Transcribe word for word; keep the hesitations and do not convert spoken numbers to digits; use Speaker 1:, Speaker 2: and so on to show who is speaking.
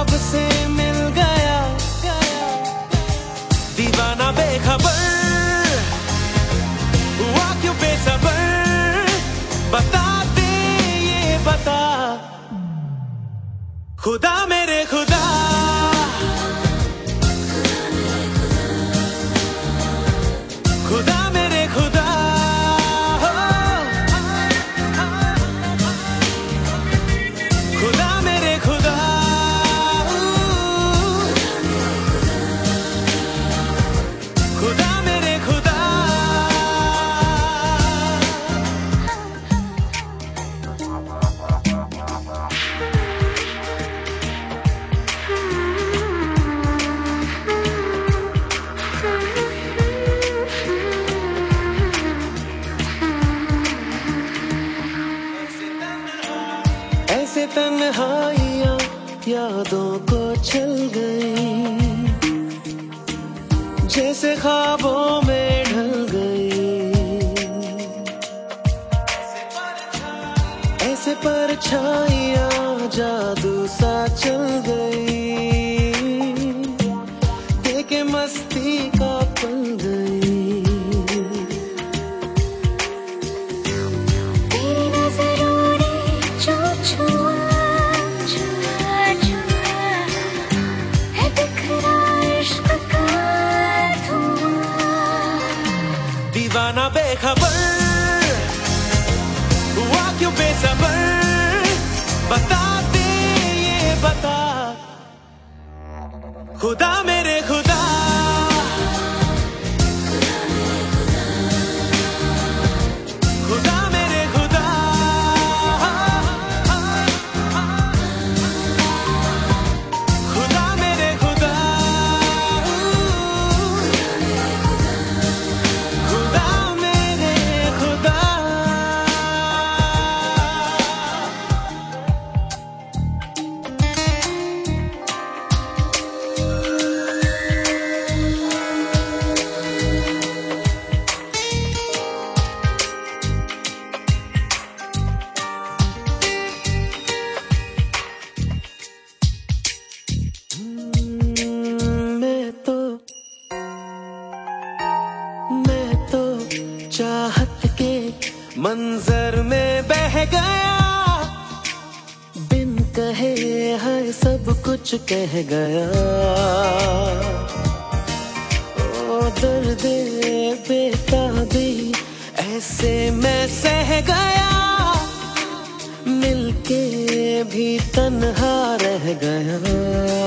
Speaker 1: ख्वाब से मिल गया, दीवाना बेखबर हुआ क्यों बेसबर, बता दे ये बता खुदा मेरे खुदा। खुदा मेरे खुदा, खुदा मेरे खुदा, खुदा मेरे खुदा। ऐसे तन्हाइयां यादों को चल गई, जैसे ख्वाबों में ढल गई। ऐसे परछाइयां जादू सा चल गई, देखे मस्ती का पल गई। दीवाना बेखबर हुआ क्यों बेसबर, बता दे ये बता खुदा मेरे खुदा। खुदा मेरे खुदा, खुदा मेरे खुदा, खुदा मेरे खुदा। मैं तो मैं तो चाहत के मंजर में बह गया, बिन कहे है सब कुछ कह गया। ओ दर्द बेताबी ऐसे मैं सह गया, मिलके भी तन्हा रह गया।